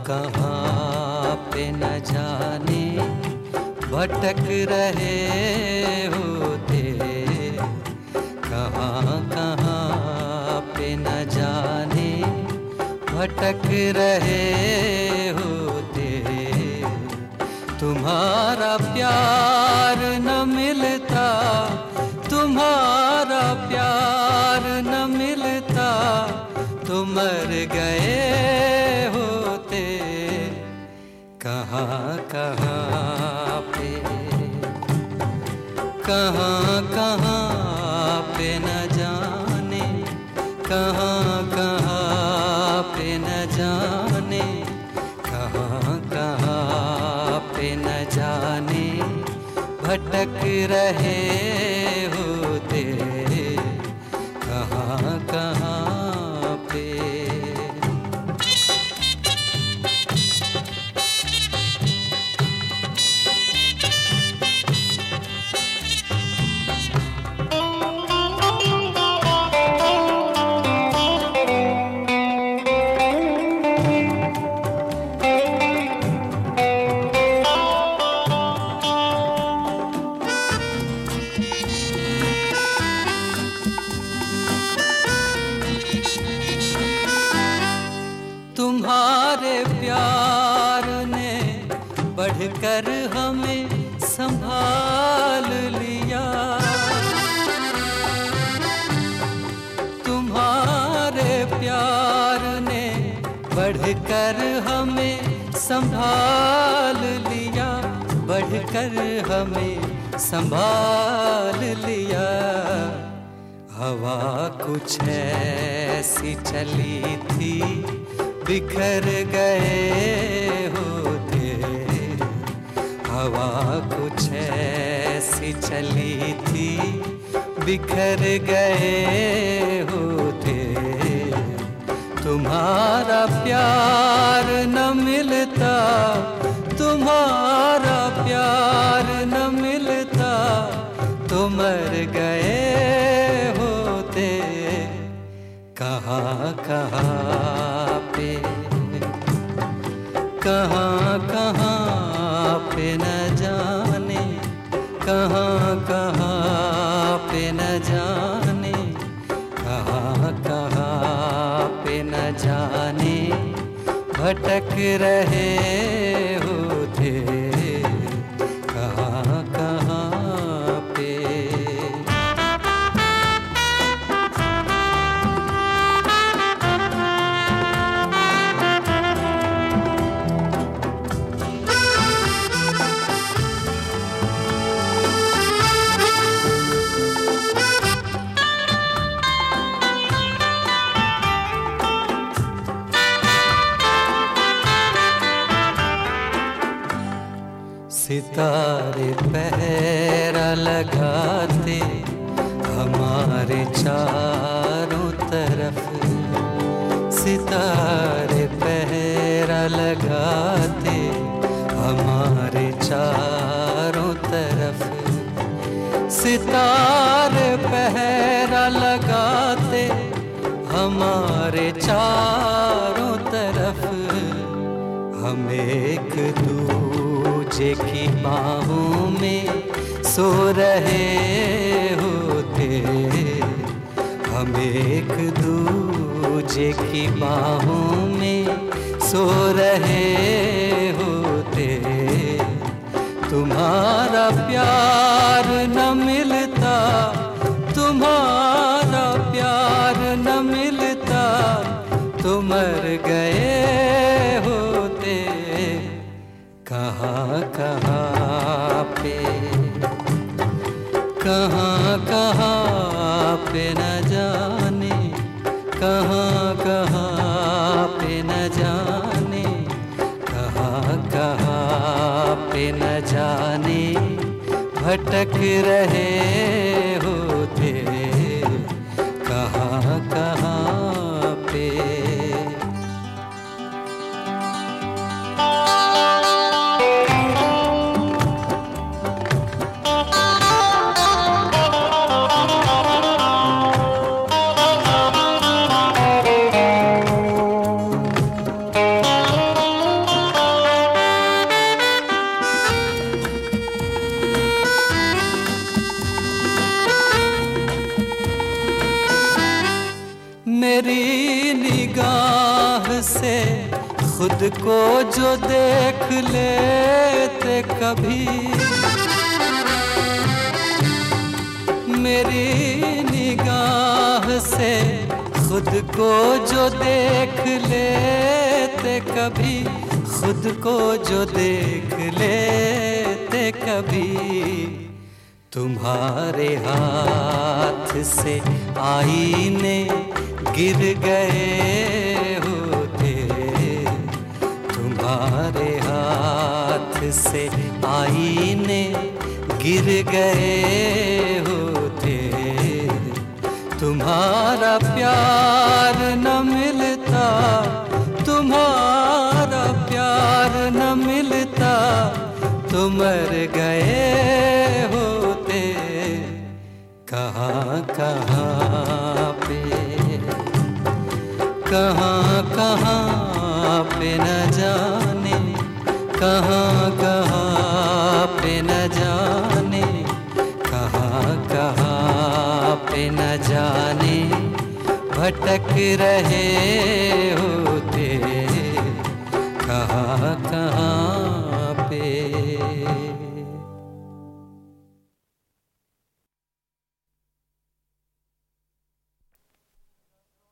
कहाँ पे न जाने भटक रहे होते, कहाँ कहाँ पे न जाने भटक रहे होते। तुम्हारा प्यार न मिलता, तुम्हारा प्यार न मिलता तो मर गए होते। कहाँ कहाँ पे, कहाँ कहाँ पे न जाने, कहाँ कहाँ पे न जाने, कहाँ कहाँ पे न जाने भटक रहे होते। कहाँ कहाँ पे। तुम्हारे प्यार ने बढ़कर हमें संभाल लिया, तुम्हारे प्यार ने बढ़कर हमें संभाल लिया, बढ़कर हमें संभाल लिया। हवा कुछ ऐसी चली थी बिखर गए होते, हवा कुछ ऐसी चली थी बिखर गए होते। तुम्हारा प्यार न मिलता, तुम्हारा प्यार न मिलता तो मर गए होते। कहाँ कहाँ पे, कहाँ कहाँ पे न जाने, कहाँ कहाँ पे न जाने, कहाँ कहाँ पे न जाने भटक रहे होते। कहाँ कहाँ पे। सितारे पहरा लगाते हमारे चारों तरफ, सितारे पहरा लगाते हमारे चारों तरफ, सितारे पहरा लगाते हमारे चारों तरफ। हम एक दूजे की बाहों में सो रहे होते, हम एक दूजे की बाहों में सो रहे होते। तुम्हारा प्यार न मिलता, तुम्हारा प्यार न मिलता तो मर गए होते। कहाँ कहाँ पे, कहाँ कहाँ पे न जाने, कहाँ कहाँ पे न जाने, कहाँ कहाँ पे न जाने भटक रहे होते। कहाँ कहाँ पे। खुद को जो देख लेते कभी, मेरी निगाह से खुद को जो देख लेते कभी, खुद को जो देख लेते कभी, तुम्हारे हाथ से आईने गिर गए होते, तुम्हारे हाथ से आईने गिर गए होते, तुम्हारा प्यार न मिलता, तुम्हारा प्यार न मिलता, तो मर गए होते। कहाँ कहाँ पे, कहाँ कहाँ पे न जाने, कहाँ कहाँ पे न जाने, कहाँ कहाँ पे न जाने भटक रहे होते, कहाँ कहाँ